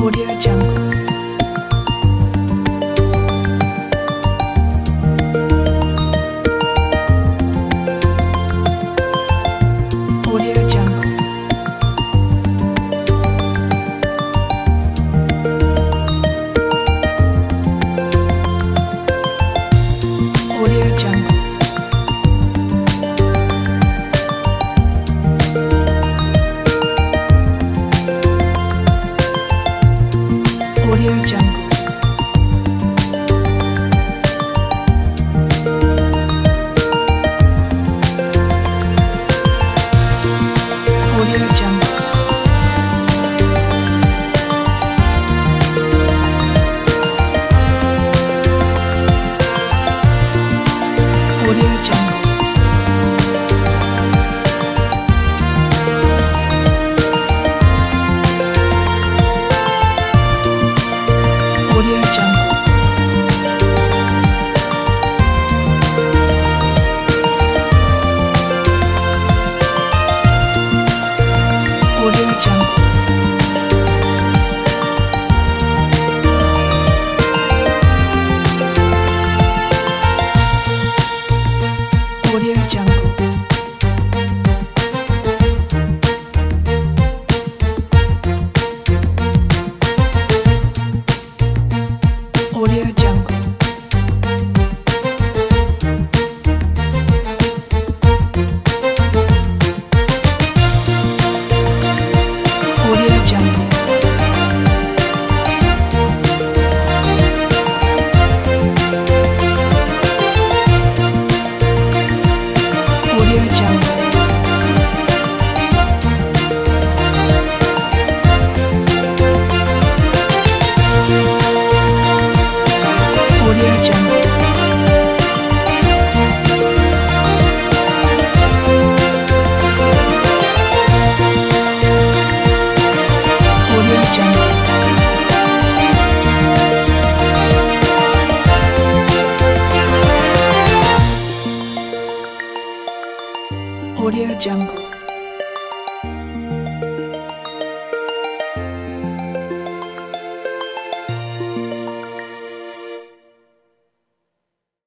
Audio Jungle. Audio Jungle. Audio Jungle. Audio Jungle. Audio Jungle. Audio Jungle. Audio Jungle. Audio Jungle. Audio Jungle. Audio Jungle. Audio Jungle. Audio Jungle. Audio Jungle.